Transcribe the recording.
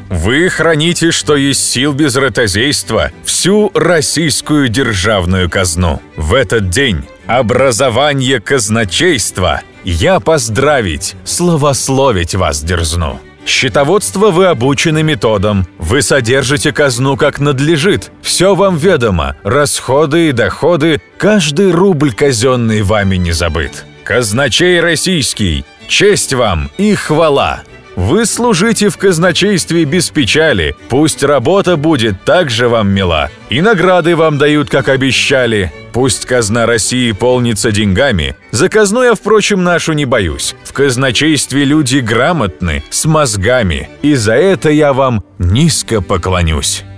Вы храните, что есть сил без ротозейства, всю российскую державную казну. В этот день образование казначейства я поздравить, славословить вас дерзну. Счетоводство вы обучены методом, вы содержите казну как надлежит, все вам ведомо, расходы и доходы, каждый рубль казенный вами не забыт. Казначей российский, честь вам и хвала! Вы служите в казначействе без печали, пусть работа будет так же вам мила, и награды вам дают, как обещали. Пусть казна России полнится деньгами, за казну я, впрочем, нашу не боюсь. В казначействе люди грамотны, с мозгами, и за это я вам низко поклонюсь.